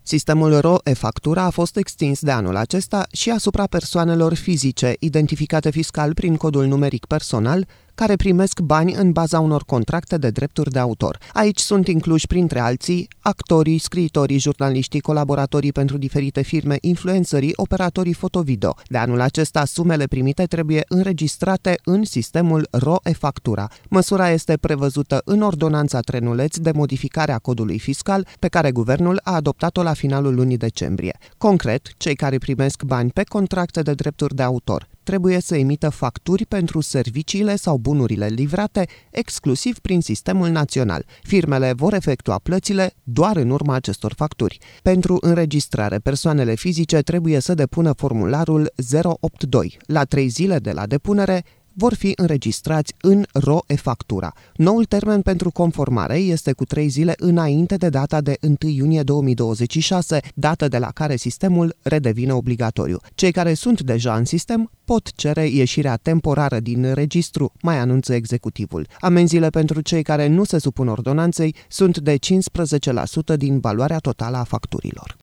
Sistemul RO-e-factura a fost extins de anul acesta și asupra persoanelor fizice identificate fiscal prin codul numeric personal, care primesc bani în baza unor contracte de drepturi de autor. Aici sunt incluși, printre alții, actorii, scriitorii, jurnaliștii, colaboratorii pentru diferite firme, influencerii, operatorii foto-video. De anul acesta, sumele primite trebuie înregistrate în sistemul RO-e-factura. Măsura este prevăzută în ordonanța Trenuleț de modificare a codului fiscal, pe care guvernul a adoptat-o la finalul lunii decembrie. Concret, cei care primesc bani pe contracte de drepturi de autor trebuie să emită facturi pentru serviciile sau bunurile livrate exclusiv prin sistemul național. Firmele vor efectua plățile doar în urma acestor facturi. Pentru înregistrare, persoanele fizice trebuie să depună formularul 082. La 3 zile de la depunere, vor fi înregistrați în RO-e-factura. Noul termen pentru conformare este cu 3 zile înainte de data de 1 iunie 2026, dată de la care sistemul redevine obligatoriu. Cei care sunt deja în sistem pot cere ieșirea temporară din registru, mai anunță executivul. Amenziile pentru cei care nu se supun ordonanței sunt de 15% din valoarea totală a facturilor.